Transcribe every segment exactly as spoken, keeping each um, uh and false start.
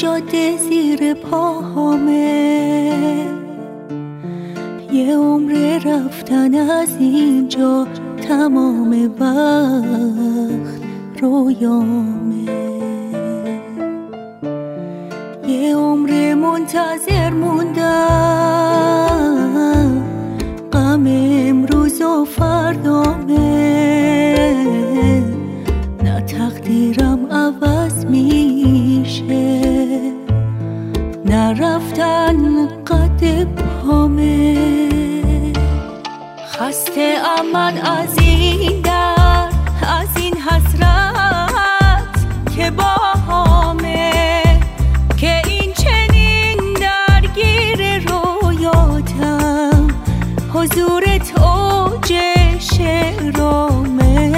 جاده زیر پاهامه، یه عمر رفتن از اینجا، تمام وقت رویامه، یه عمر منتظر موندم، غم امروز و فردامه، نه تقدیرم عوض میشه، نه رفتن قد پامه. خسته ام من از این در، از این حسرت که باهامه، که این چنین درگیر رویاتم، حضورت اوج شعرامه.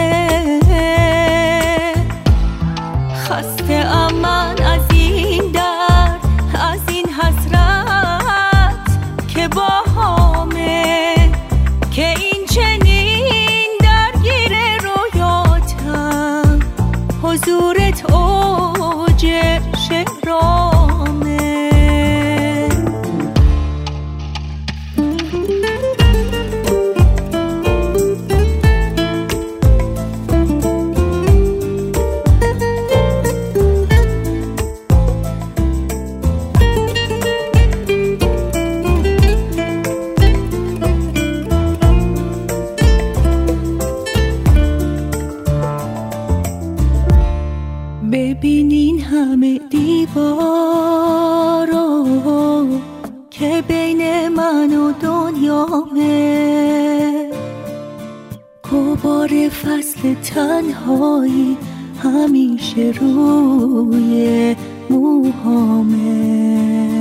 خسته ام من از این در، از این حسرت که باهامه، که این چنین درگیر رویاتم، حضورت اوج شعرامه. ببینین همه دیوارا که بین من و دنیامه، غبار فصل تنهایی همیشه روی موهامه،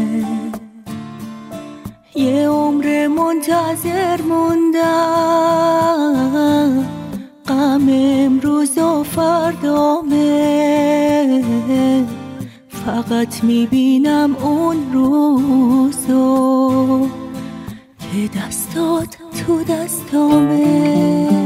یه عمر منتظر موندم، غم امروز و فردامه، فقط میبینم اون روزو که دستات تو دستامه.